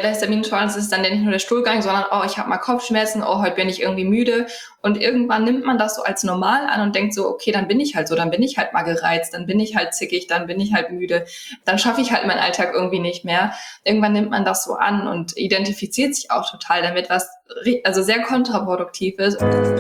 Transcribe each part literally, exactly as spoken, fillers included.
der Histaminintoleranz ist dann ja nicht nur der Stuhlgang, sondern, oh, ich habe mal Kopfschmerzen, oh, heute bin ich irgendwie müde. Und irgendwann nimmt man das so als normal an und denkt so, okay, dann bin ich halt so, dann bin ich halt mal gereizt, dann bin ich halt zickig, dann bin ich halt müde, dann schaffe ich halt meinen Alltag irgendwie nicht mehr. Irgendwann nimmt man das so an und identifiziert sich auch total damit, was also sehr kontraproduktiv ist.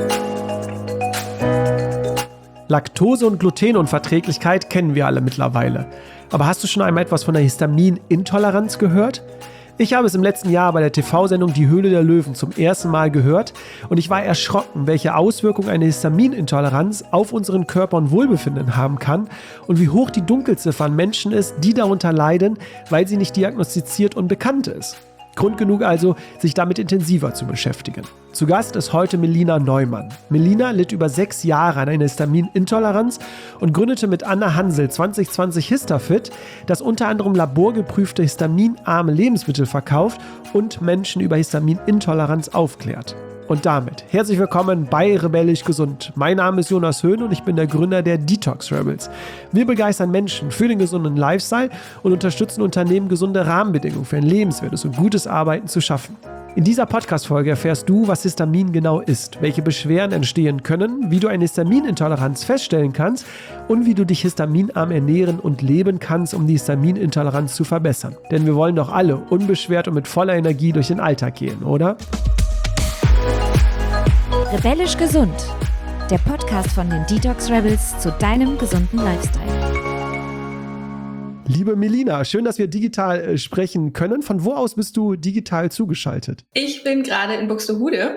Laktose- und Glutenunverträglichkeit kennen wir alle mittlerweile. Aber hast du schon einmal etwas von der Histaminintoleranz gehört? Ich habe es im letzten Jahr bei der T V-Sendung Die Höhle der Löwen zum ersten Mal gehört und ich war erschrocken, welche Auswirkungen eine Histaminintoleranz auf unseren Körper und Wohlbefinden haben kann und wie hoch die Dunkelziffer an Menschen ist, die darunter leiden, weil sie nicht diagnostiziert und bekannt ist. Grund genug also, sich damit intensiver zu beschäftigen. Zu Gast ist heute Melina Neumann. Melina litt über sechs Jahre an einer Histaminintoleranz und gründete mit Anna Hansel zwanzig zwanzig Histafit, das unter anderem laborgeprüfte histaminarme Lebensmittel verkauft und Menschen über Histaminintoleranz aufklärt. Und damit herzlich willkommen bei Rebellisch Gesund. Mein Name ist Jonas Höhn und ich bin der Gründer der Detox Rebels. Wir begeistern Menschen für den gesunden Lifestyle und unterstützen Unternehmen, gesunde Rahmenbedingungen für ein lebenswertes und gutes Arbeiten zu schaffen. In dieser Podcast-Folge erfährst du, was Histamin genau ist, welche Beschwerden entstehen können, wie du eine Histaminintoleranz feststellen kannst und wie du dich histaminarm ernähren und leben kannst, um die Histaminintoleranz zu verbessern. Denn wir wollen doch alle unbeschwert und mit voller Energie durch den Alltag gehen, oder? Rebellisch Gesund, der Podcast von den Detox Rebels zu deinem gesunden Lifestyle. Liebe Melina, schön, dass wir digital äh, sprechen können. Von wo aus bist du digital zugeschaltet? Ich bin gerade in Buxtehude,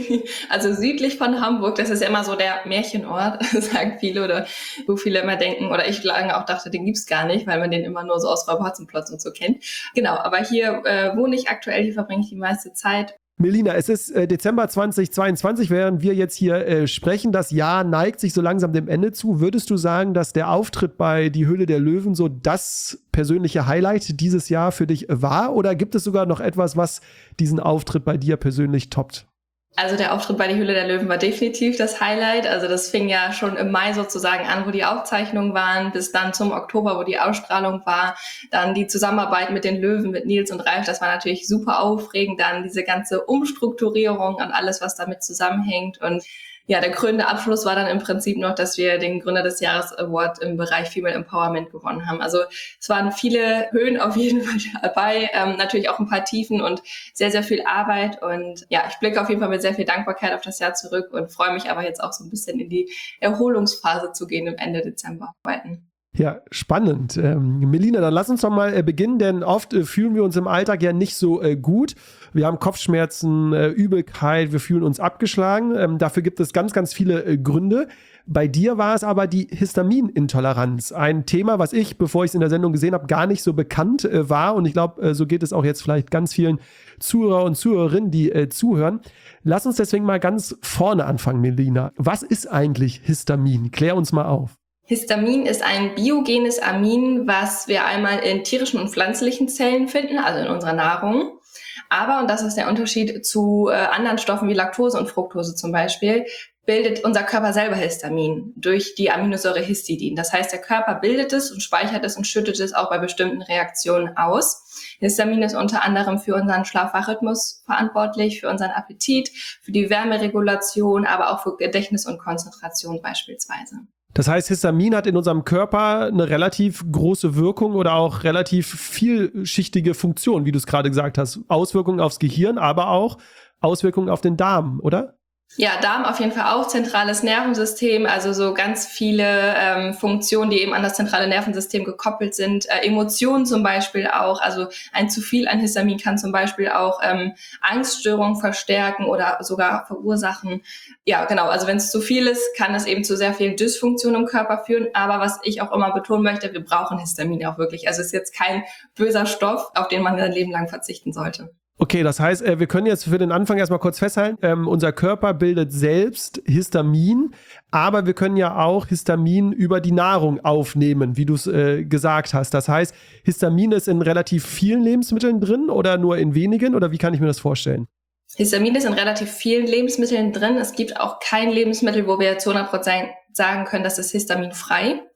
also südlich von Hamburg. Das ist ja immer so der Märchenort, sagen viele oder wo viele immer denken, oder ich lange auch dachte, den gibt's gar nicht, weil man den immer nur so aus Räuber-Hotzenplotz und so kennt. Genau, aber hier äh, wohne ich aktuell, hier verbringe ich die meiste Zeit. Melina, es ist äh, Dezember zweitausendzweiundzwanzig, während wir jetzt hier äh, sprechen. Das Jahr neigt sich so langsam dem Ende zu. Würdest du sagen, dass der Auftritt bei Die Höhle der Löwen so das persönliche Highlight dieses Jahr für dich war? Oder gibt es sogar noch etwas, was diesen Auftritt bei dir persönlich toppt? Also der Auftritt bei Die Höhle der Löwen war definitiv das Highlight. Also das fing ja schon im Mai sozusagen an, wo die Aufzeichnungen waren, bis dann zum Oktober, wo die Ausstrahlung war. Dann die Zusammenarbeit mit den Löwen, mit Nils und Ralf, das war natürlich super aufregend. Dann diese ganze Umstrukturierung und alles, was damit zusammenhängt. Und ja, der krönende Abschluss war dann im Prinzip noch, dass wir den Gründer des Jahres Award im Bereich Female Empowerment gewonnen haben. Also es waren viele Höhen auf jeden Fall dabei, ähm, natürlich auch ein paar Tiefen und sehr, sehr viel Arbeit. Und ja, ich blicke auf jeden Fall mit sehr viel Dankbarkeit auf das Jahr zurück und freue mich aber jetzt auch so ein bisschen in die Erholungsphase zu gehen im Ende Dezember arbeiten. Ja, spannend. Ähm, Melina, dann lass uns doch mal äh, beginnen, denn oft äh, fühlen wir uns im Alltag ja nicht so äh, gut. Wir haben Kopfschmerzen, äh, Übelkeit, wir fühlen uns abgeschlagen. Ähm, dafür gibt es ganz, ganz viele äh, Gründe. Bei dir war es aber die Histaminintoleranz. Ein Thema, was ich, bevor ich es in der Sendung gesehen habe, gar nicht so bekannt äh, war. Und ich glaube, äh, so geht es auch jetzt vielleicht ganz vielen Zuhörer und Zuhörerinnen, die äh, zuhören. Lass uns deswegen mal ganz vorne anfangen, Melina. Was ist eigentlich Histamin? Klär uns mal auf. Histamin ist ein biogenes Amin, was wir einmal in tierischen und pflanzlichen Zellen finden, also in unserer Nahrung. Aber, und das ist der Unterschied zu äh, anderen Stoffen wie Laktose und Fructose zum Beispiel, bildet unser Körper selber Histamin durch die Aminosäure Histidin. Das heißt, der Körper bildet es und speichert es und schüttet es auch bei bestimmten Reaktionen aus. Histamin ist unter anderem für unseren Schlaf-Wach-Rhythmus verantwortlich, für unseren Appetit, für die Wärmeregulation, aber auch für Gedächtnis und Konzentration beispielsweise. Das heißt, Histamin hat in unserem Körper eine relativ große Wirkung oder auch relativ vielschichtige Funktion, wie du es gerade gesagt hast. Auswirkungen aufs Gehirn, aber auch Auswirkungen auf den Darm, oder? Ja, Darm auf jeden Fall auch, zentrales Nervensystem, also so ganz viele ähm, Funktionen, die eben an das zentrale Nervensystem gekoppelt sind. Äh, Emotionen zum Beispiel auch, also ein zu viel an Histamin kann zum Beispiel auch ähm, Angststörungen verstärken oder sogar verursachen. Ja, genau, also wenn es zu viel ist, kann es eben zu sehr vielen Dysfunktionen im Körper führen. Aber was ich auch immer betonen möchte, wir brauchen Histamin auch wirklich. Also es ist jetzt kein böser Stoff, auf den man sein Leben lang verzichten sollte. Okay, das heißt, wir können jetzt für den Anfang erstmal kurz festhalten, ähm, unser Körper bildet selbst Histamin, aber wir können ja auch Histamin über die Nahrung aufnehmen, wie du es äh, gesagt hast. Das heißt, Histamin ist in relativ vielen Lebensmitteln drin oder nur in wenigen, oder wie kann ich mir das vorstellen? Histamin ist in relativ vielen Lebensmitteln drin. Es gibt auch kein Lebensmittel, wo wir zu hundert Prozent sagen können, das ist histaminfrei.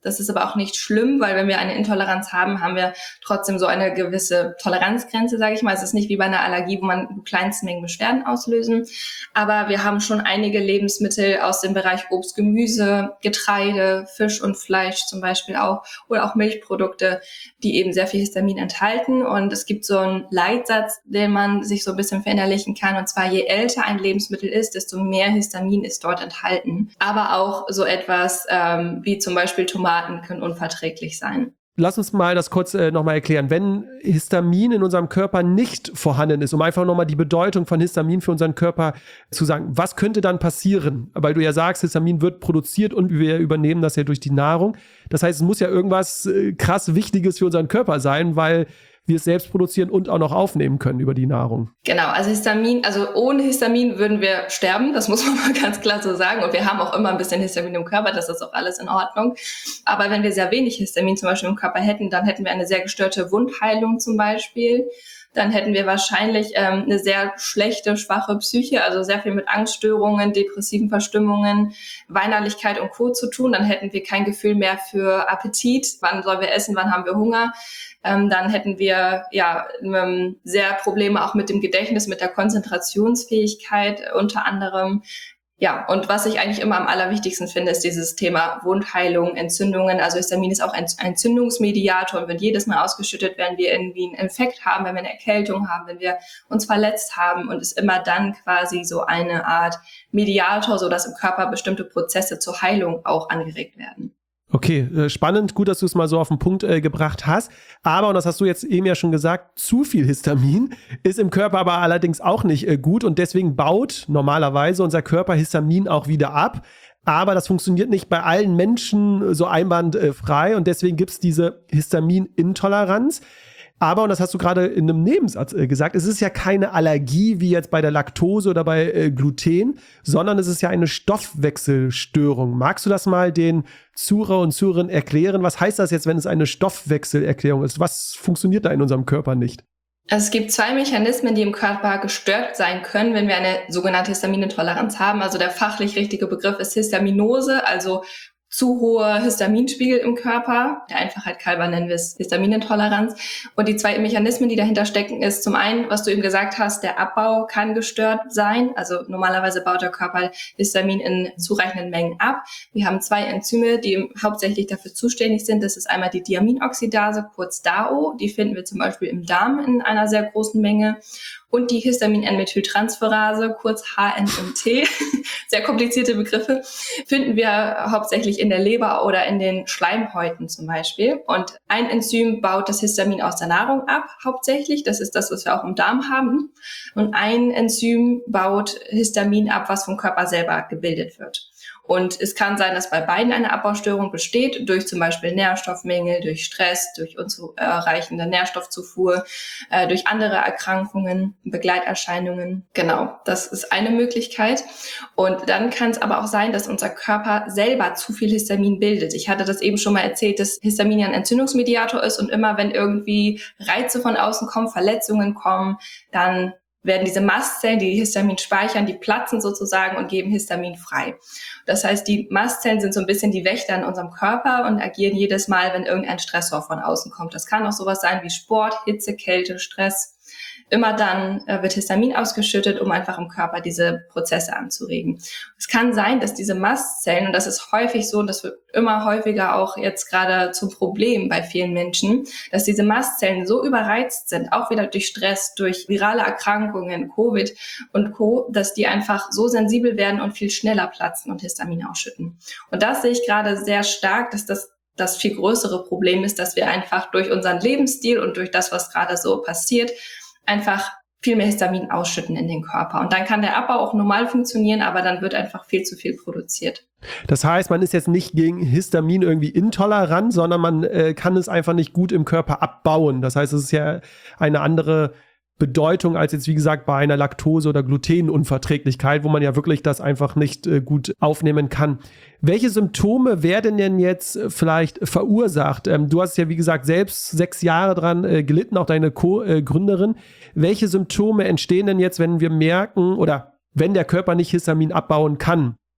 Das ist aber auch nicht schlimm, weil wenn wir eine Intoleranz haben, haben wir trotzdem so eine gewisse Toleranzgrenze, sage ich mal. Es ist nicht wie bei einer Allergie, wo man kleinste Mengen Beschwerden auslösen. Aber wir haben schon einige Lebensmittel aus dem Bereich Obst, Gemüse, Getreide, Fisch und Fleisch zum Beispiel auch oder auch Milchprodukte, die eben sehr viel Histamin enthalten. Und es gibt so einen Leitsatz, den man sich so ein bisschen verinnerlichen kann. Und zwar, je älter ein Lebensmittel ist, desto mehr Histamin ist dort enthalten. Aber auch so etwas ähm, wie zum Beispiel Tomaten können unverträglich sein. Lass uns mal das kurz äh, nochmal erklären. Wenn Histamin in unserem Körper nicht vorhanden ist, um einfach nochmal die Bedeutung von Histamin für unseren Körper zu sagen, was könnte dann passieren? Weil du ja sagst, Histamin wird produziert und wir übernehmen das ja durch die Nahrung. Das heißt, es muss ja irgendwas äh, krass Wichtiges für unseren Körper sein, weil wir es selbst produzieren und auch noch aufnehmen können über die Nahrung. Genau, also Histamin, also ohne Histamin würden wir sterben, das muss man mal ganz klar so sagen. Und wir haben auch immer ein bisschen Histamin im Körper, das ist auch alles in Ordnung. Aber wenn wir sehr wenig Histamin zum Beispiel im Körper hätten, dann hätten wir eine sehr gestörte Wundheilung zum Beispiel. Dann hätten wir wahrscheinlich ähm, eine sehr schlechte, schwache Psyche, also sehr viel mit Angststörungen, depressiven Verstimmungen, Weinerlichkeit und Co. zu tun. Dann hätten wir kein Gefühl mehr für Appetit. Wann sollen wir essen? Wann haben wir Hunger? Ähm, dann hätten wir ja ähm, sehr Probleme auch mit dem Gedächtnis, mit der Konzentrationsfähigkeit unter anderem. Ja, und was ich eigentlich immer am allerwichtigsten finde, ist dieses Thema Wundheilung, Entzündungen. Also Histamin ist auch ein Entzündungsmediator und wird jedes Mal ausgeschüttet, wenn wir irgendwie einen Infekt haben, wenn wir eine Erkältung haben, wenn wir uns verletzt haben und ist immer dann quasi so eine Art Mediator, sodass im Körper bestimmte Prozesse zur Heilung auch angeregt werden. Okay, spannend, gut, dass du es mal so auf den Punkt äh, gebracht hast. Aber, und das hast du jetzt eben ja schon gesagt, zu viel Histamin ist im Körper aber allerdings auch nicht äh, gut und deswegen baut normalerweise unser Körper Histamin auch wieder ab. Aber das funktioniert nicht bei allen Menschen so einwandfrei und deswegen gibt es diese Histaminintoleranz. Aber, und das hast du gerade in einem Nebensatz äh, gesagt, es ist ja keine Allergie wie jetzt bei der Laktose oder bei äh, Gluten, sondern es ist ja eine Stoffwechselstörung. Magst du das mal den Zuhörer und Zuhörerinnen erklären? Was heißt das jetzt, wenn es eine Stoffwechselerklärung ist? Was funktioniert da in unserem Körper nicht? Also es gibt zwei Mechanismen, die im Körper gestört sein können, wenn wir eine sogenannte Histaminintoleranz haben. Also der fachlich richtige Begriff ist Histaminose, also zu hoher Histaminspiegel im Körper. Der Einfachheit halber nennen wir es Histaminintoleranz. Und die zwei Mechanismen, die dahinter stecken, ist zum einen, was du eben gesagt hast, der Abbau kann gestört sein. Also normalerweise baut der Körper Histamin in zureichenden Mengen ab. Wir haben zwei Enzyme, die hauptsächlich dafür zuständig sind. Das ist einmal die Diaminoxidase, kurz D A O. Die finden wir zum Beispiel im Darm in einer sehr großen Menge. Und die Histamin-N-Methyltransferase, kurz H N M T, sehr komplizierte Begriffe, finden wir hauptsächlich in der Leber oder in den Schleimhäuten zum Beispiel. Und ein Enzym baut das Histamin aus der Nahrung ab, hauptsächlich. Das ist das, was wir auch im Darm haben. Und ein Enzym baut Histamin ab, was vom Körper selber gebildet wird. Und es kann sein, dass bei beiden eine Abbaustörung besteht, durch zum Beispiel Nährstoffmängel, durch Stress, durch unzureichende Nährstoffzufuhr, äh, durch andere Erkrankungen, Begleiterscheinungen. Genau, das ist eine Möglichkeit. Und dann kann es aber auch sein, dass unser Körper selber zu viel Histamin bildet. Ich hatte das eben schon mal erzählt, dass Histamin ja ein Entzündungsmediator ist und immer wenn irgendwie Reize von außen kommen, Verletzungen kommen, dann werden diese Mastzellen, die Histamin speichern, die platzen sozusagen und geben Histamin frei. Das heißt, die Mastzellen sind so ein bisschen die Wächter in unserem Körper und agieren jedes Mal, wenn irgendein Stressor von außen kommt. Das kann auch sowas sein wie Sport, Hitze, Kälte, Stress. Immer dann äh, wird Histamin ausgeschüttet, um einfach im Körper diese Prozesse anzuregen. Es kann sein, dass diese Mastzellen, und das ist häufig so, und das wird immer häufiger auch jetzt gerade zum Problem bei vielen Menschen, dass diese Mastzellen so überreizt sind, auch wieder durch Stress, durch virale Erkrankungen, Covid und Co., dass die einfach so sensibel werden und viel schneller platzen und Histamin ausschütten. Und das sehe ich gerade sehr stark, dass das das viel größere Problem ist, dass wir einfach durch unseren Lebensstil und durch das, was gerade so passiert, einfach viel mehr Histamin ausschütten in den Körper. Und dann kann der Abbau auch normal funktionieren, aber dann wird einfach viel zu viel produziert. Das heißt, man ist jetzt nicht gegen Histamin irgendwie intolerant, sondern man äh, kann es einfach nicht gut im Körper abbauen. Das heißt, es ist ja eine andere Bedeutung als jetzt, wie gesagt, bei einer Laktose- oder Glutenunverträglichkeit, wo man ja wirklich das einfach nicht äh, gut aufnehmen kann. Welche Symptome werden denn jetzt vielleicht verursacht? Ähm, du hast ja, wie gesagt, selbst sechs Jahre dran äh, gelitten, auch deine Co-Gründerin. Welche Symptome entstehen denn jetzt, wenn wir merken oder wenn der Körper nicht Histamin abbauen kann?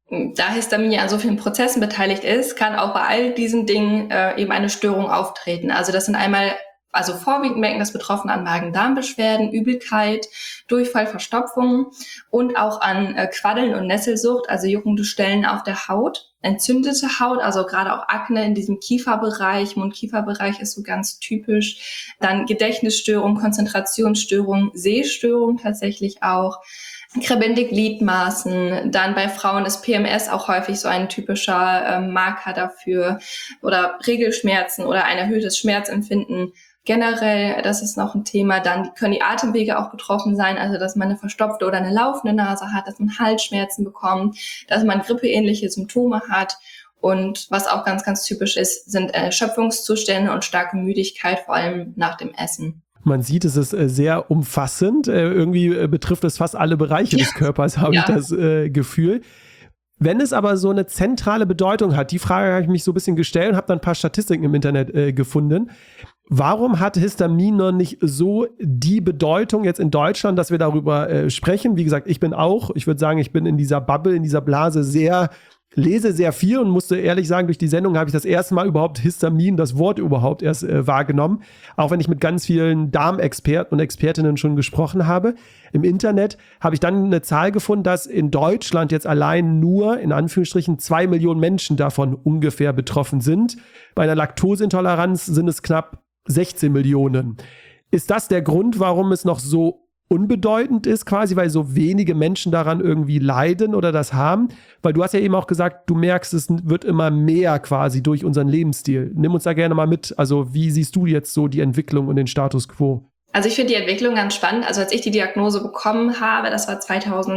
Da Histamin ja an so vielen Prozessen beteiligt ist, kann auch bei all diesen Dingen äh, eben eine Störung auftreten. Also das sind einmal, also vorwiegend merken das Betroffene an Magen-Darm-Beschwerden, Übelkeit, Durchfall, Verstopfung und auch an äh, Quaddeln und Nesselsucht, also juckende Stellen auf der Haut, entzündete Haut, also gerade auch Akne in diesem Kieferbereich, Mund-Kiefer-Bereich ist so ganz typisch. Dann Gedächtnisstörung, Konzentrationsstörung, Sehstörung tatsächlich auch. Kribbelnde Gliedmaßen, dann bei Frauen ist P M S auch häufig so ein typischer äh, Marker dafür oder Regelschmerzen oder ein erhöhtes Schmerzempfinden. Generell, das ist noch ein Thema, dann können die Atemwege auch betroffen sein, also dass man eine verstopfte oder eine laufende Nase hat, dass man Halsschmerzen bekommt, dass man grippeähnliche Symptome hat. Und was auch ganz, ganz typisch ist, sind Erschöpfungszustände und starke Müdigkeit, vor allem nach dem Essen. Man sieht, es ist sehr umfassend. Irgendwie betrifft es fast alle Bereiche ja. des Körpers, habe ja. ich das äh, Gefühl. Wenn es aber so eine zentrale Bedeutung hat, die Frage habe ich mich so ein bisschen gestellt und habe dann ein paar Statistiken im Internet äh, gefunden. Warum hat Histamin noch nicht so die Bedeutung jetzt in Deutschland, dass wir darüber äh, sprechen? Wie gesagt, ich bin auch, ich würde sagen, ich bin in dieser Bubble, in dieser Blase sehr lese sehr viel und musste ehrlich sagen, durch die Sendung habe ich das erste Mal überhaupt Histamin, das Wort überhaupt erst äh, wahrgenommen. Auch wenn ich mit ganz vielen Darmexperten und Expertinnen schon gesprochen habe. Im Internet habe ich dann eine Zahl gefunden, dass in Deutschland jetzt allein nur, in Anführungsstrichen, zwei Millionen Menschen davon ungefähr betroffen sind. Bei einer Laktoseintoleranz sind es knapp sechzehn Millionen. Ist das der Grund, warum es noch so unbedeutend ist quasi, weil so wenige Menschen daran irgendwie leiden oder das haben? Weil du hast ja eben auch gesagt, du merkst, es wird immer mehr quasi durch unseren Lebensstil. Nimm uns da gerne mal mit. Also wie siehst du jetzt so die Entwicklung und den Status quo? Also ich finde die Entwicklung ganz spannend. Also als ich die Diagnose bekommen habe, das war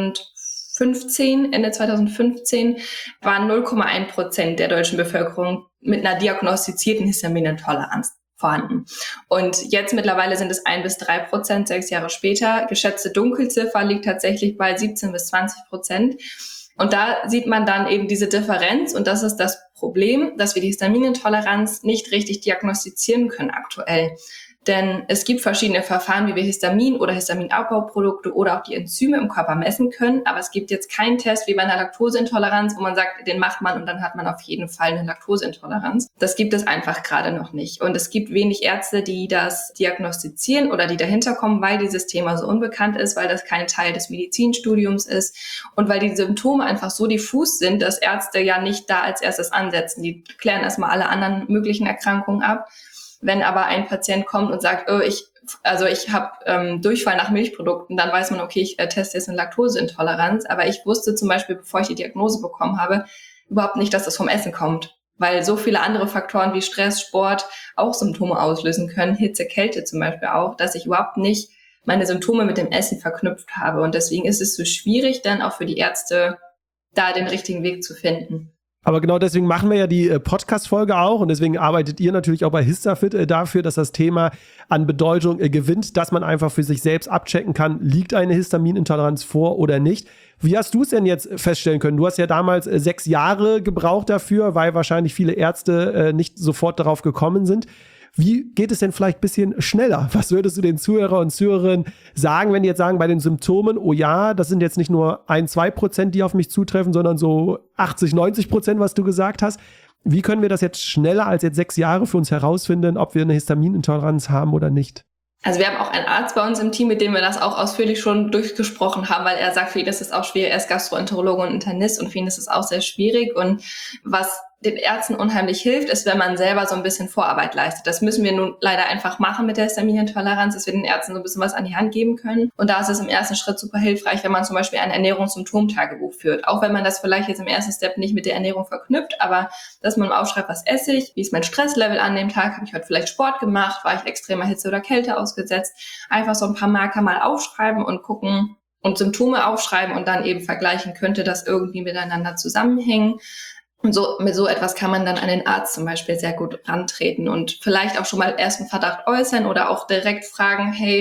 zweitausendfünfzehn, Ende zweitausendfünfzehn, waren null Komma eins Prozent der deutschen Bevölkerung mit einer diagnostizierten Histaminintoleranz vorhanden. Und jetzt mittlerweile sind es ein bis drei Prozent, sechs Jahre später. Geschätzte Dunkelziffer liegt tatsächlich bei siebzehn bis zwanzig Prozent. Und da sieht man dann eben diese Differenz. Und das ist das Problem, dass wir die Histaminintoleranz nicht richtig diagnostizieren können aktuell. Denn es gibt verschiedene Verfahren, wie wir Histamin oder Histaminabbauprodukte oder auch die Enzyme im Körper messen können. Aber es gibt jetzt keinen Test wie bei einer Laktoseintoleranz, wo man sagt, den macht man und dann hat man auf jeden Fall eine Laktoseintoleranz. Das gibt es einfach gerade noch nicht. Und es gibt wenig Ärzte, die das diagnostizieren oder die dahinter kommen, weil dieses Thema so unbekannt ist, weil das kein Teil des Medizinstudiums ist und weil die Symptome einfach so diffus sind, dass Ärzte ja nicht da als erstes ansetzen. Die klären erstmal alle anderen möglichen Erkrankungen ab. Wenn aber ein Patient kommt und sagt, oh, ich, also ich habe ähm, Durchfall nach Milchprodukten, dann weiß man, okay, ich äh, teste jetzt eine Laktoseintoleranz. Aber ich wusste zum Beispiel, bevor ich die Diagnose bekommen habe, überhaupt nicht, dass das vom Essen kommt. Weil so viele andere Faktoren wie Stress, Sport auch Symptome auslösen können, Hitze, Kälte zum Beispiel auch, dass ich überhaupt nicht meine Symptome mit dem Essen verknüpft habe. Und deswegen ist es so schwierig, dann auch für die Ärzte, da den richtigen Weg zu finden. Aber genau deswegen machen wir ja die äh, Podcast-Folge auch und deswegen arbeitet ihr natürlich auch bei Histafit äh, dafür, dass das Thema an Bedeutung äh, gewinnt, dass man einfach für sich selbst abchecken kann, liegt eine Histaminintoleranz vor oder nicht. Wie hast du es denn jetzt feststellen können? Du hast ja damals äh, sechs Jahre gebraucht dafür, weil wahrscheinlich viele Ärzte äh, nicht sofort darauf gekommen sind. Wie geht es denn vielleicht ein bisschen schneller? Was würdest du den Zuhörer und Zuhörerinnen sagen, wenn die jetzt sagen, bei den Symptomen, oh ja, das sind jetzt nicht nur ein, zwei Prozent, die auf mich zutreffen, sondern so achtzig, neunzig Prozent, was du gesagt hast. Wie können wir das jetzt schneller als jetzt sechs Jahre für uns herausfinden, ob wir eine Histaminintoleranz haben oder nicht? Also wir haben auch einen Arzt bei uns im Team, mit dem wir das auch ausführlich schon durchgesprochen haben, weil er sagt, für ihn ist es auch schwierig. Er ist Gastroenterologe und Internist und für ihn ist es auch sehr schwierig. Und was den Ärzten unheimlich hilft, ist, wenn man selber so ein bisschen Vorarbeit leistet. Das müssen wir nun leider einfach machen mit der Histaminintoleranz, dass wir den Ärzten so ein bisschen was an die Hand geben können. Und da ist es im ersten Schritt super hilfreich, wenn man zum Beispiel ein Ernährungssymptomtagebuch führt. Auch wenn man das vielleicht jetzt im ersten Step nicht mit der Ernährung verknüpft, aber dass man aufschreibt, was esse ich, wie ist mein Stresslevel an dem Tag, habe ich heute vielleicht Sport gemacht, war ich extremer Hitze oder Kälte ausgesetzt. Einfach so ein paar Marker mal aufschreiben und gucken und Symptome aufschreiben und dann eben vergleichen, könnte das irgendwie miteinander zusammenhängen. Und so, mit so etwas kann man dann an den Arzt zum Beispiel sehr gut rantreten und vielleicht auch schon mal erst einen Verdacht äußern oder auch direkt fragen, hey,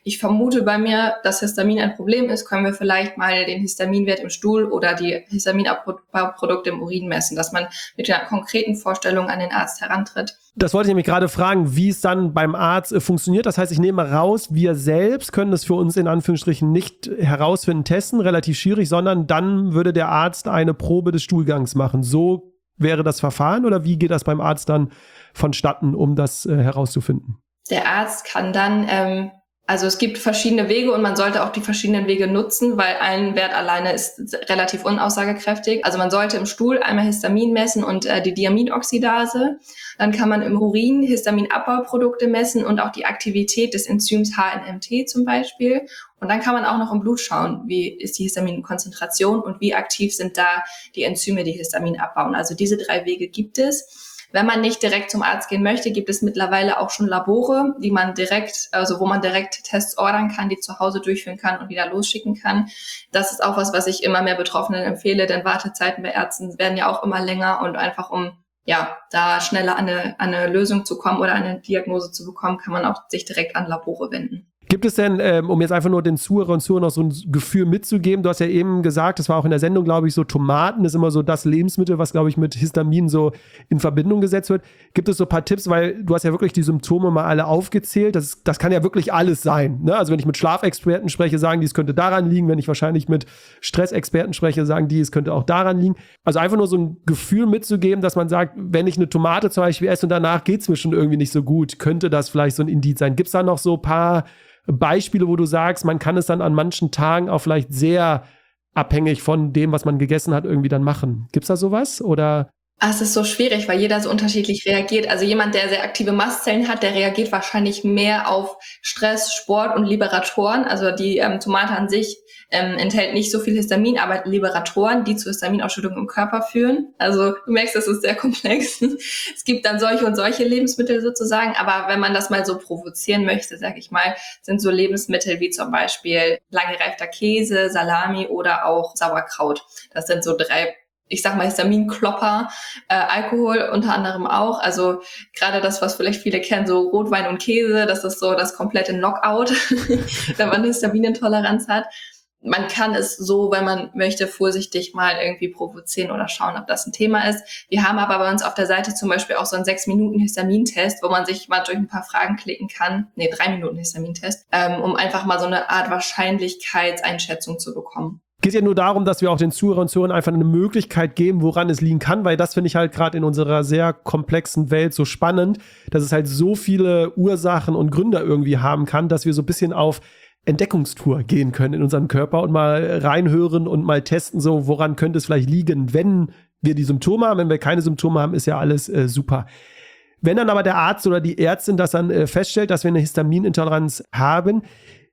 ich vermute bei mir, dass Histamin ein Problem ist, können wir vielleicht mal den Histaminwert im Stuhl oder die Histaminabbau-Produkte im Urin messen, dass man mit einer konkreten Vorstellung an den Arzt herantritt. Das wollte ich nämlich gerade fragen, wie es dann beim Arzt äh, funktioniert. Das heißt, ich nehme raus, wir selbst können das für uns in Anführungsstrichen nicht herausfinden, testen, relativ schwierig, sondern dann würde der Arzt eine Probe des Stuhlgangs machen. So wäre das Verfahren oder wie geht das beim Arzt dann vonstatten, um das äh, herauszufinden? Der Arzt kann dann, ähm, also es gibt verschiedene Wege und man sollte auch die verschiedenen Wege nutzen, weil ein Wert alleine ist relativ unaussagekräftig. Also man sollte im Stuhl einmal Histamin messen und äh, die Diaminoxidase. Dann kann man im Urin Histaminabbauprodukte messen und auch die Aktivität des Enzyms H N M T zum Beispiel. Und dann kann man auch noch im Blut schauen, wie ist die Histaminkonzentration und wie aktiv sind da die Enzyme, die Histamin abbauen. Also diese drei Wege gibt es. Wenn man nicht direkt zum Arzt gehen möchte, gibt es mittlerweile auch schon Labore, die man direkt, also wo man direkt Tests ordern kann, die zu Hause durchführen kann und wieder losschicken kann. Das ist auch was, was ich immer mehr Betroffenen empfehle, denn Wartezeiten bei Ärzten werden ja auch immer länger und einfach um ja da schneller an eine, an eine Lösung zu kommen oder eine Diagnose zu bekommen, kann man auch sich direkt an Labore wenden. Gibt es denn, ähm, um jetzt einfach nur den Zuhörern und Zuhörern noch so ein Gefühl mitzugeben, du hast ja eben gesagt, das war auch in der Sendung, glaube ich, so Tomaten ist immer so das Lebensmittel, was, glaube ich, mit Histamin so in Verbindung gesetzt wird. Gibt es so ein paar Tipps, weil du hast ja wirklich die Symptome mal alle aufgezählt, das, das kann ja wirklich alles sein, ne? Also wenn ich mit Schlafexperten spreche, sagen die, es könnte daran liegen, wenn ich wahrscheinlich mit Stressexperten spreche, sagen die, es könnte auch daran liegen. Also einfach nur so ein Gefühl mitzugeben, dass man sagt, wenn ich eine Tomate zum Beispiel esse und danach geht es mir schon irgendwie nicht so gut, könnte das vielleicht so ein Indiz sein. Gibt es da noch so ein paar Beispiele, wo du sagst, man kann es dann an manchen Tagen auch vielleicht sehr abhängig von dem, was man gegessen hat, irgendwie dann machen? Gibt's da sowas? Oder? Ah, es ist so schwierig, weil jeder so unterschiedlich reagiert. Also jemand, der sehr aktive Mastzellen hat, der reagiert wahrscheinlich mehr auf Stress, Sport und Liberatoren. Also die ähm, Tomate an sich ähm, enthält nicht so viel Histamin, aber Liberatoren, die zur Histaminausschüttung im Körper führen. Also du merkst, das ist sehr komplex. Es gibt dann solche und solche Lebensmittel sozusagen, aber wenn man das mal so provozieren möchte, sage ich mal, sind so Lebensmittel wie zum Beispiel lang gereifter Käse, Salami oder auch Sauerkraut. Das sind so drei, ich sag mal, Histaminklopper, äh, Alkohol unter anderem auch. Also gerade das, was vielleicht viele kennen, so Rotwein und Käse, das ist so das komplette Knockout, wenn man Histaminintoleranz hat. Man kann es so, wenn man möchte, vorsichtig mal irgendwie provozieren oder schauen, ob das ein Thema ist. Wir haben aber bei uns auf der Seite zum Beispiel auch so einen sechs Minuten Histamintest, wo man sich mal durch ein paar Fragen klicken kann. Nee, drei Minuten Histamintest, ähm, um einfach mal so eine Art Wahrscheinlichkeitseinschätzung zu bekommen. Geht ja nur darum, dass wir auch den Zuhörern und Zuhörern einfach eine Möglichkeit geben, woran es liegen kann, weil das finde ich halt gerade in unserer sehr komplexen Welt so spannend, dass es halt so viele Ursachen und Gründe irgendwie haben kann, dass wir so ein bisschen auf Entdeckungstour gehen können in unserem Körper und mal reinhören und mal testen, so woran könnte es vielleicht liegen, wenn wir die Symptome haben. Wenn wir keine Symptome haben, ist ja alles äh, super. Wenn dann aber der Arzt oder die Ärztin das dann äh, feststellt, dass wir eine Histaminintoleranz haben,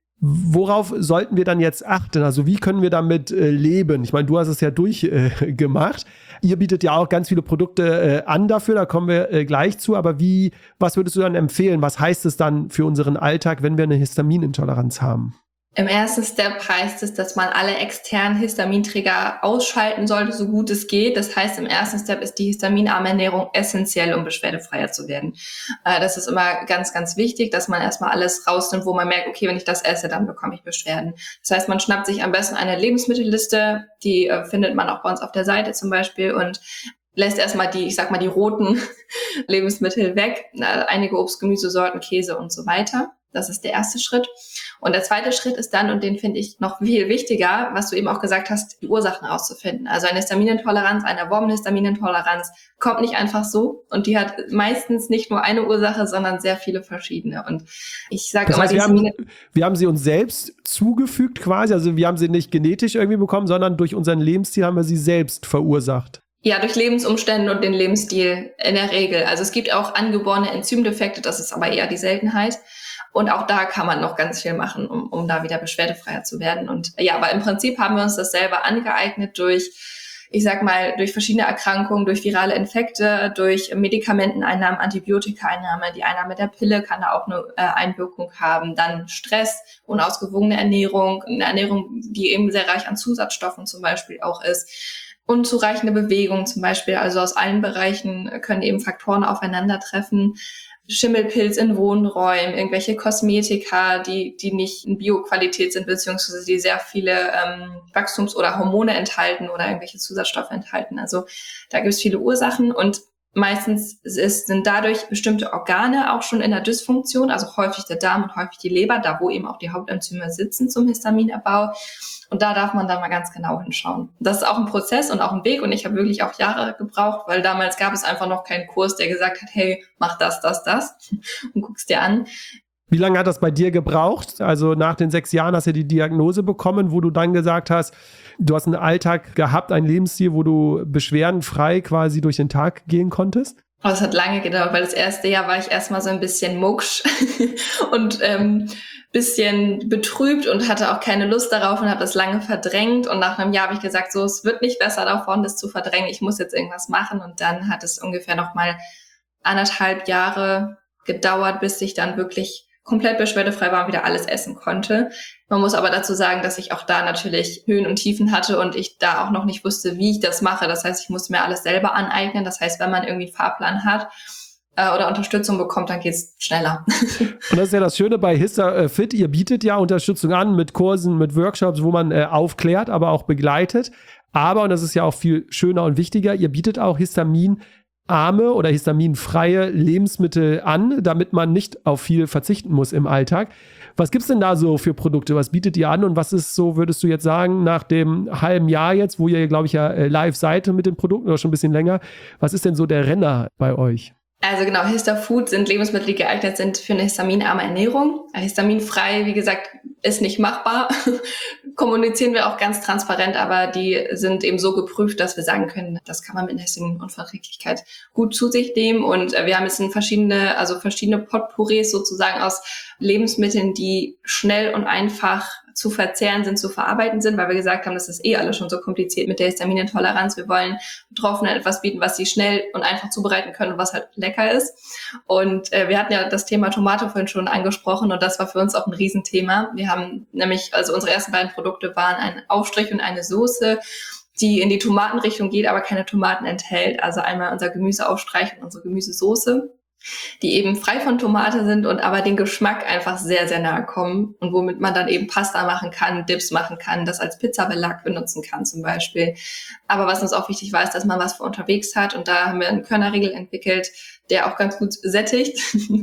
worauf sollten wir dann jetzt achten? Also wie können wir damit äh, leben? Ich meine, du hast es ja durchgemacht. Äh, Ihr bietet ja auch ganz viele Produkte äh, an dafür, da kommen wir äh, gleich zu. Aber wie, was würdest du dann empfehlen? Was heißt es dann für unseren Alltag, wenn wir eine Histaminintoleranz haben? Im ersten Step heißt es, dass man alle externen Histaminträger ausschalten sollte, so gut es geht. Das heißt, im ersten Step ist die histaminarme Ernährung essentiell, um beschwerdefreier zu werden. Das ist immer ganz, ganz wichtig, dass man erstmal alles rausnimmt, wo man merkt, okay, wenn ich das esse, dann bekomme ich Beschwerden. Das heißt, man schnappt sich am besten eine Lebensmittelliste, die findet man auch bei uns auf der Seite zum Beispiel und lässt erstmal die, ich sag mal, die roten Lebensmittel weg, einige Obst-, Gemüsesorten, Käse und so weiter. Das ist der erste Schritt. Und der zweite Schritt ist dann, und den finde ich noch viel wichtiger, was du eben auch gesagt hast, die Ursachen rauszufinden. Also eine Histaminintoleranz, eine erworbene Histaminintoleranz kommt nicht einfach so. Und die hat meistens nicht nur eine Ursache, sondern sehr viele verschiedene. Und ich sage immer, heißt, wir, haben, wir haben sie uns selbst zugefügt quasi. Also wir haben sie nicht genetisch irgendwie bekommen, sondern durch unseren Lebensstil haben wir sie selbst verursacht. Ja, durch Lebensumstände und den Lebensstil in der Regel. Also es gibt auch angeborene Enzymdefekte, das ist aber eher die Seltenheit. Und auch da kann man noch ganz viel machen, um, um da wieder beschwerdefreier zu werden. Und ja, aber im Prinzip haben wir uns das selber angeeignet durch, ich sag mal, durch verschiedene Erkrankungen, durch virale Infekte, durch Medikamenteneinnahmen, Antibiotikaeinnahme. Die Einnahme der Pille kann da auch eine äh, Einwirkung haben. Dann Stress, unausgewogene Ernährung, eine Ernährung, die eben sehr reich an Zusatzstoffen zum Beispiel auch ist. Unzureichende Bewegung zum Beispiel, also aus allen Bereichen können eben Faktoren aufeinandertreffen. Schimmelpilz in Wohnräumen, irgendwelche Kosmetika, die die nicht in Bioqualität sind, beziehungsweise die sehr viele ähm, Wachstums- oder Hormone enthalten oder irgendwelche Zusatzstoffe enthalten. Also da gibt es viele Ursachen und meistens ist, sind dadurch bestimmte Organe auch schon in der Dysfunktion, also häufig der Darm und häufig die Leber, da wo eben auch die Hauptenzyme sitzen zum Histaminerbau. Und da darf man dann mal ganz genau hinschauen. Das ist auch ein Prozess und auch ein Weg und ich habe wirklich auch Jahre gebraucht, weil damals gab es einfach noch keinen Kurs, der gesagt hat, hey, mach das, das, das und guck's dir an. Wie lange hat das bei dir gebraucht? Also nach den sechs Jahren hast du die Diagnose bekommen, wo du dann gesagt hast, du hast einen Alltag gehabt, einen Lebensstil, wo du beschwerdenfrei quasi durch den Tag gehen konntest? Oh, es hat lange gedauert, weil das erste Jahr war ich erstmal so ein bisschen mucksch und ähm, bisschen betrübt und hatte auch keine Lust darauf und habe das lange verdrängt. Und nach einem Jahr habe ich gesagt, so, es wird nicht besser davon, das zu verdrängen. Ich muss jetzt irgendwas machen. Und dann hat es ungefähr noch mal anderthalb Jahre gedauert, bis ich dann wirklich komplett beschwerdefrei war und wieder alles essen konnte. Man muss aber dazu sagen, dass ich auch da natürlich Höhen und Tiefen hatte und ich da auch noch nicht wusste, wie ich das mache. Das heißt, ich musste mir alles selber aneignen. Das heißt, wenn man irgendwie einen Fahrplan hat äh, oder Unterstützung bekommt, dann geht's schneller. Und das ist ja das Schöne bei HistaFit. Ihr bietet ja Unterstützung an mit Kursen, mit Workshops, wo man äh, aufklärt, aber auch begleitet. Aber, und das ist ja auch viel schöner und wichtiger, ihr bietet auch Histamin arme oder histaminfreie Lebensmittel an, damit man nicht auf viel verzichten muss im Alltag. Was gibt's denn da so für Produkte? Was bietet ihr an und was ist so, würdest du jetzt sagen, nach dem halben Jahr jetzt, wo ihr, glaube ich, ja live seid mit den Produkten oder schon ein bisschen länger, was ist denn so der Renner bei euch? Also genau, Histafood sind Lebensmittel, die geeignet sind für eine histaminarme Ernährung. Histaminfrei, wie gesagt, ist nicht machbar. Kommunizieren wir auch ganz transparent, aber die sind eben so geprüft, dass wir sagen können, das kann man mit einer Histaminunverträglichkeit gut zu sich nehmen. Und wir haben jetzt in verschiedene, also verschiedene Potpourris sozusagen aus Lebensmitteln, die schnell und einfach zu verzehren sind, zu verarbeiten sind, weil wir gesagt haben, das ist eh alles schon so kompliziert mit der Histaminintoleranz. Wir wollen Betroffenen etwas bieten, was sie schnell und einfach zubereiten können und was halt lecker ist. Und äh, wir hatten ja das Thema Tomate vorhin schon angesprochen und das war für uns auch ein Riesenthema. Wir haben nämlich, also unsere ersten beiden Produkte waren ein Aufstrich und eine Soße, die in die Tomatenrichtung geht, aber keine Tomaten enthält. Also einmal unser Gemüseaufstrich und unsere Gemüsesoße, die eben frei von Tomate sind und aber den Geschmack einfach sehr, sehr nahe kommen und womit man dann eben Pasta machen kann, Dips machen kann, das als Pizzabelag benutzen kann zum Beispiel. Aber was uns auch wichtig war, ist, dass man was für unterwegs hat und da haben wir einen Körnerriegel entwickelt, der auch ganz gut sättigt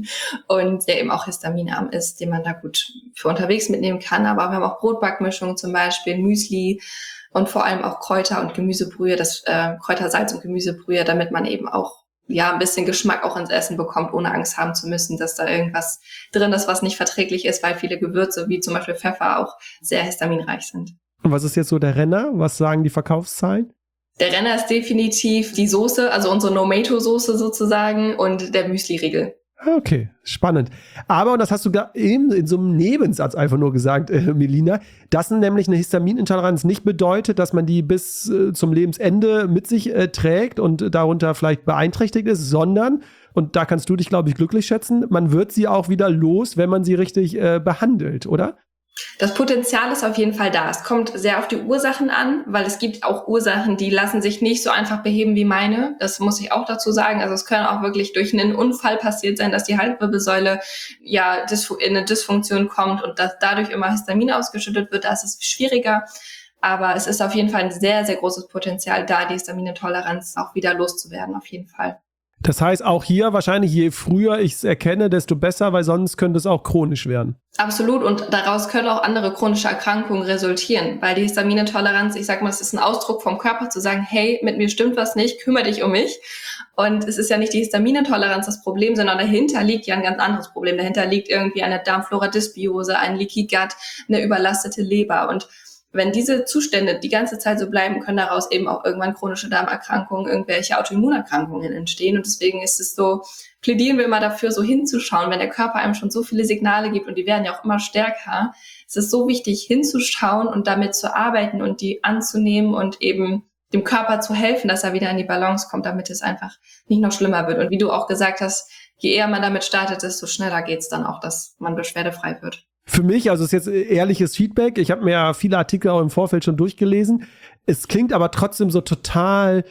und der eben auch histaminarm ist, den man da gut für unterwegs mitnehmen kann. Aber wir haben auch Brotbackmischungen zum Beispiel, Müsli und vor allem auch Kräuter- und Gemüsebrühe, das äh, Kräutersalz und Gemüsebrühe, damit man eben auch ja, ein bisschen Geschmack auch ins Essen bekommt, ohne Angst haben zu müssen, dass da irgendwas drin ist, was nicht verträglich ist, weil viele Gewürze, wie zum Beispiel Pfeffer, auch sehr histaminreich sind. Und was ist jetzt so der Renner? Was sagen die Verkaufszahlen? Der Renner ist definitiv die Soße, also unsere No-Mato-Soße sozusagen und der Müsli-Riegel. Okay, spannend. Aber, und das hast du da eben in so einem Nebensatz einfach nur gesagt, äh, Melina, dass nämlich eine Histaminintoleranz nicht bedeutet, dass man die bis äh, zum Lebensende mit sich äh, trägt und darunter vielleicht beeinträchtigt ist, sondern, und da kannst du dich, glaube ich, glücklich schätzen, man wird sie auch wieder los, wenn man sie richtig äh, behandelt, oder? Das Potenzial ist auf jeden Fall da. Es kommt sehr auf die Ursachen an, weil es gibt auch Ursachen, die lassen sich nicht so einfach beheben wie meine. Das muss ich auch dazu sagen. Also es können auch wirklich durch einen Unfall passiert sein, dass die Halswirbelsäule ja in eine Dysfunktion kommt und dass dadurch immer Histamin ausgeschüttet wird. Da ist es schwieriger. Aber es ist auf jeden Fall ein sehr, sehr großes Potenzial da, die Histaminintoleranz auch wieder loszuwerden, auf jeden Fall. Das heißt, auch hier wahrscheinlich, je früher ich es erkenne, desto besser, weil sonst könnte es auch chronisch werden. Absolut. Und daraus können auch andere chronische Erkrankungen resultieren, weil die Histaminintoleranz, ich sag mal, es ist ein Ausdruck vom Körper zu sagen, hey, mit mir stimmt was nicht, kümmere dich um mich. Und es ist ja nicht die Histaminintoleranz das Problem, sondern dahinter liegt ja ein ganz anderes Problem. Dahinter liegt irgendwie eine Darmflora-Dysbiose, ein Leaky Gut, eine überlastete Leber. Und wenn diese Zustände die ganze Zeit so bleiben, können daraus eben auch irgendwann chronische Darmerkrankungen, irgendwelche Autoimmunerkrankungen entstehen. Und deswegen ist es so, plädieren wir immer dafür, so hinzuschauen, wenn der Körper einem schon so viele Signale gibt und die werden ja auch immer stärker. Es ist so wichtig, hinzuschauen und damit zu arbeiten und die anzunehmen und eben dem Körper zu helfen, dass er wieder in die Balance kommt, damit es einfach nicht noch schlimmer wird. Und wie du auch gesagt hast, je eher man damit startet, desto schneller geht's dann auch, dass man beschwerdefrei wird. Für mich, also ist jetzt ehrliches Feedback, ich habe mir ja viele Artikel auch im Vorfeld schon durchgelesen, es klingt aber trotzdem so total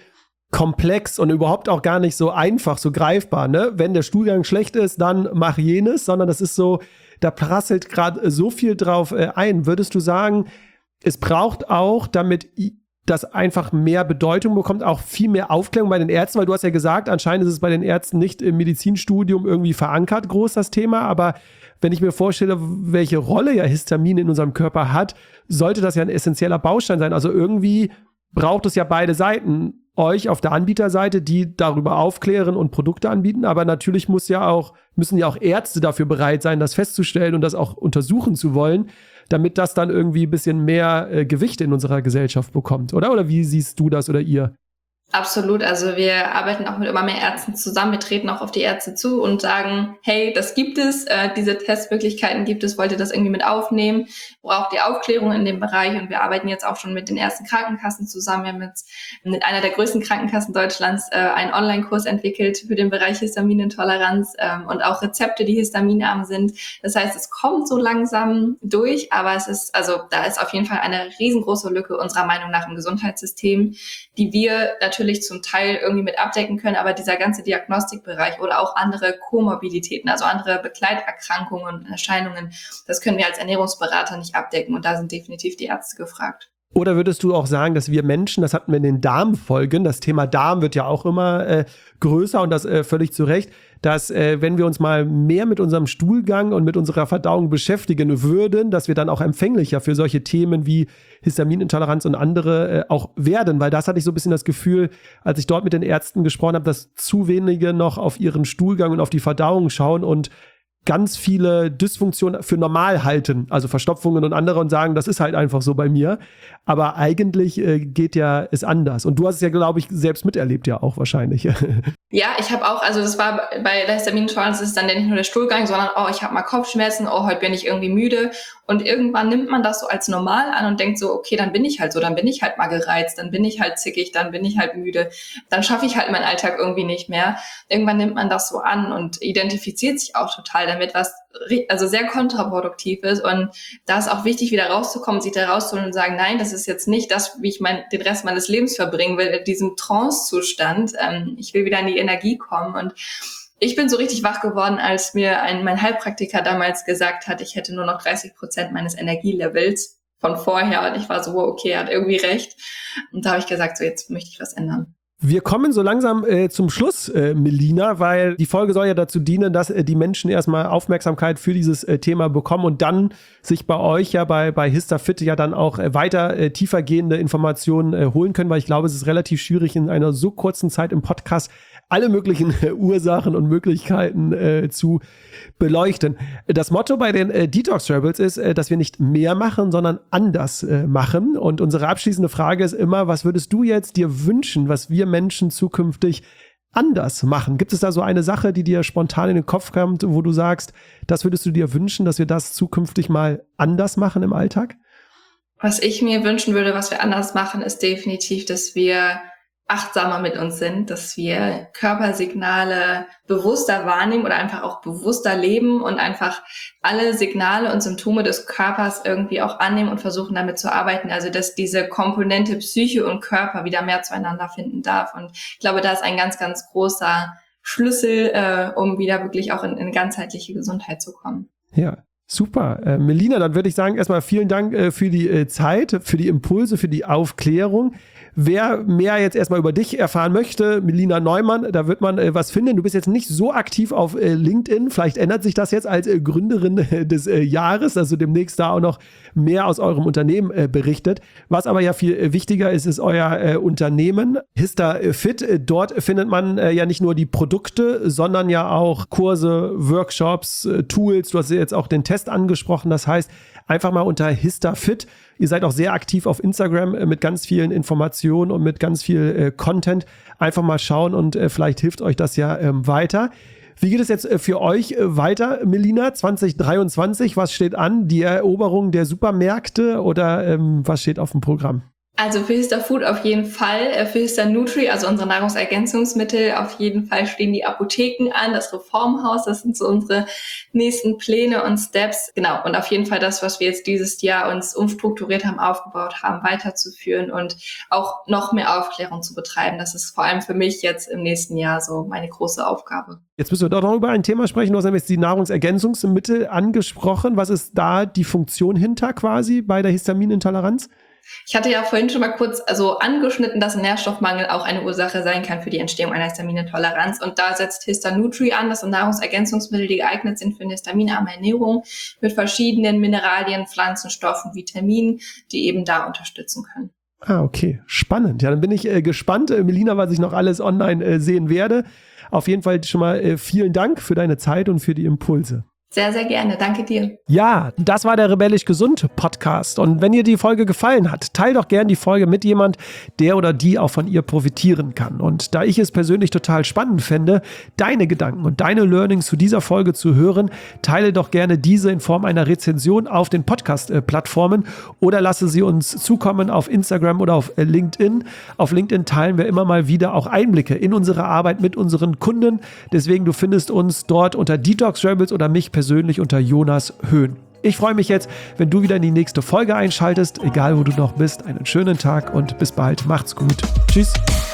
komplex und überhaupt auch gar nicht so einfach, so greifbar, ne? Wenn der Stuhlgang schlecht ist, dann mach jenes, sondern das ist so, da prasselt gerade so viel drauf äh, ein. Würdest du sagen, es braucht auch, damit das einfach mehr Bedeutung bekommt, auch viel mehr Aufklärung bei den Ärzten, weil du hast ja gesagt, anscheinend ist es bei den Ärzten nicht im Medizinstudium irgendwie verankert, groß das Thema, aber wenn ich mir vorstelle, welche Rolle ja Histamin in unserem Körper hat, sollte das ja ein essentieller Baustein sein. Also irgendwie braucht es ja beide Seiten. Euch auf der Anbieterseite, die darüber aufklären und Produkte anbieten, aber natürlich muss ja auch, müssen ja auch Ärzte dafür bereit sein, das festzustellen und das auch untersuchen zu wollen, damit das dann irgendwie ein bisschen mehr äh, Gewicht in unserer Gesellschaft bekommt, oder? Oder wie siehst du das oder ihr? Absolut, also wir arbeiten auch mit immer mehr Ärzten zusammen, wir treten auch auf die Ärzte zu und sagen, hey, das gibt es, äh, diese Testmöglichkeiten gibt es, wollt ihr das irgendwie mit aufnehmen, braucht ihr Aufklärung in dem Bereich und wir arbeiten jetzt auch schon mit den ersten Krankenkassen zusammen, wir haben jetzt mit einer der größten Krankenkassen Deutschlands äh, einen Online-Kurs entwickelt für den Bereich Histaminintoleranz ähm, und auch Rezepte, die histaminarm sind, das heißt, es kommt so langsam durch, aber es ist, also da ist auf jeden Fall eine riesengroße Lücke unserer Meinung nach im Gesundheitssystem, die wir natürlich natürlich zum Teil irgendwie mit abdecken können, aber dieser ganze Diagnostikbereich oder auch andere Komorbiditäten, also andere Begleiterkrankungen und Erscheinungen, das können wir als Ernährungsberater nicht abdecken und da sind definitiv die Ärzte gefragt. Oder würdest du auch sagen, dass wir Menschen, das hatten wir in den Darmfolgen, das Thema Darm wird ja auch immer äh, größer und das äh, völlig zu Recht, dass äh, wenn wir uns mal mehr mit unserem Stuhlgang und mit unserer Verdauung beschäftigen würden, dass wir dann auch empfänglicher für solche Themen wie Histaminintoleranz und andere äh, auch werden, weil das hatte ich so ein bisschen das Gefühl, als ich dort mit den Ärzten gesprochen habe, dass zu wenige noch auf ihren Stuhlgang und auf die Verdauung schauen und ganz viele Dysfunktionen für normal halten, also Verstopfungen und andere und sagen, das ist halt einfach so bei mir. Aber eigentlich äh, geht ja es anders. Und du hast es ja, glaube ich, selbst miterlebt ja auch wahrscheinlich. Ja, ich habe auch, also das war bei der Histaminintoleranz ist dann ja nicht nur der Stuhlgang, sondern oh, ich habe mal Kopfschmerzen, oh, heute bin ich irgendwie müde. Und irgendwann nimmt man das so als normal an und denkt so, okay, dann bin ich halt so, dann bin ich halt mal gereizt, dann bin ich halt zickig, dann bin ich halt müde, dann schaffe ich halt meinen Alltag irgendwie nicht mehr. Irgendwann nimmt man das so an und identifiziert sich auch total damit, was also sehr kontraproduktiv ist. Und da ist auch wichtig, wieder rauszukommen, sich da rauszuholen und sagen, nein, das ist jetzt nicht das, wie ich mein, den Rest meines Lebens verbringen will, in diesem Trance-Zustand. Ähm, ich will wieder in die Energie kommen und ich bin so richtig wach geworden, als mir ein, mein Heilpraktiker damals gesagt hat, ich hätte nur noch dreißig Prozent meines Energielevels von vorher. Und ich war so, okay, er hat irgendwie recht. Und da habe ich gesagt, so jetzt möchte ich was ändern. Wir kommen so langsam äh, zum Schluss, äh, Melina, weil die Folge soll ja dazu dienen, dass äh, die Menschen erstmal Aufmerksamkeit für dieses äh, Thema bekommen und dann sich bei euch ja bei, bei HistaFit ja dann auch äh, weiter äh, tiefergehende Informationen äh, holen können, weil ich glaube, es ist relativ schwierig in einer so kurzen Zeit im Podcast alle möglichen äh, Ursachen und Möglichkeiten äh, zu beleuchten. Das Motto bei den äh, Detox Rebels ist, äh, dass wir nicht mehr machen, sondern anders äh, machen. Und unsere abschließende Frage ist immer, was würdest du jetzt dir wünschen, was wir Menschen zukünftig anders machen? Gibt es da so eine Sache, die dir spontan in den Kopf kommt, wo du sagst, das würdest du dir wünschen, dass wir das zukünftig mal anders machen im Alltag? Was ich mir wünschen würde, was wir anders machen, ist definitiv, dass wir achtsamer mit uns sind, dass wir Körpersignale bewusster wahrnehmen oder einfach auch bewusster leben und einfach alle Signale und Symptome des Körpers irgendwie auch annehmen und versuchen damit zu arbeiten. Also dass diese Komponente Psyche und Körper wieder mehr zueinander finden darf. Und ich glaube, da ist ein ganz, ganz großer Schlüssel, äh, um wieder wirklich auch in, in ganzheitliche Gesundheit zu kommen. Ja. Super. Äh, Melina, dann würde ich sagen, erstmal vielen Dank äh, für die äh, Zeit, für die Impulse, für die Aufklärung. Wer mehr jetzt erstmal über dich erfahren möchte, Melina Neumann, da wird man äh, was finden. Du bist jetzt nicht so aktiv auf äh, LinkedIn. Vielleicht ändert sich das jetzt als äh, Gründerin äh, des äh, Jahres, dass du demnächst da auch noch mehr aus eurem Unternehmen äh, berichtet. Was aber ja viel äh, wichtiger ist, ist euer äh, Unternehmen HistaFit. Äh, dort findet man äh, ja nicht nur die Produkte, sondern ja auch Kurse, Workshops, äh, Tools. Du hast jetzt auch den Test angesprochen. Das heißt, einfach mal unter HistaFit. Ihr seid auch sehr aktiv auf Instagram äh, mit ganz vielen Informationen und mit ganz viel äh, Content. Einfach mal schauen und äh, vielleicht hilft euch das ja ähm, weiter. Wie geht es jetzt äh, für euch äh, weiter, Melina? zwanzig dreiundzwanzig, was steht an? Die Eroberung der Supermärkte oder ähm, was steht auf dem Programm? Also für Histafood auf jeden Fall, für Histanutri, also unsere Nahrungsergänzungsmittel, auf jeden Fall stehen die Apotheken an, das Reformhaus, das sind so unsere nächsten Pläne und Steps. Genau, und auf jeden Fall das, was wir jetzt dieses Jahr uns umstrukturiert haben, aufgebaut haben, weiterzuführen und auch noch mehr Aufklärung zu betreiben. Das ist vor allem für mich jetzt im nächsten Jahr so meine große Aufgabe. Jetzt müssen wir doch noch über ein Thema sprechen. Du hast nämlich die Nahrungsergänzungsmittel angesprochen. Was ist da die Funktion hinter quasi bei der Histaminintoleranz? Ich hatte ja vorhin schon mal kurz also angeschnitten, dass Nährstoffmangel auch eine Ursache sein kann für die Entstehung einer Histaminintoleranz. Und da setzt Histanutri an, das sind Nahrungsergänzungsmittel, die geeignet sind für eine histaminarme Ernährung mit verschiedenen Mineralien, Pflanzenstoffen, Vitaminen, die eben da unterstützen können. Ah, okay. Spannend. Ja, dann bin ich äh, gespannt, äh, Melina, was ich noch alles online äh, sehen werde. Auf jeden Fall schon mal äh, vielen Dank für deine Zeit und für die Impulse. Sehr, sehr gerne. Danke dir. Ja, das war der Rebellisch Gesund Podcast. Und wenn dir die Folge gefallen hat, teil doch gern die Folge mit jemand, der oder die auch von ihr profitieren kann. Und da ich es persönlich total spannend fände, deine Gedanken und deine Learnings zu dieser Folge zu hören, teile doch gerne diese in Form einer Rezension auf den Podcast-Plattformen oder lasse sie uns zukommen auf Instagram oder auf LinkedIn. Auf LinkedIn teilen wir immer mal wieder auch Einblicke in unsere Arbeit mit unseren Kunden. Deswegen, du findest uns dort unter Detox Rebels oder mich persönlich unter Jonas Höhn. Ich freue mich jetzt, wenn du wieder in die nächste Folge einschaltest, egal wo du noch bist. Einen schönen Tag und bis bald. Macht's gut. Tschüss.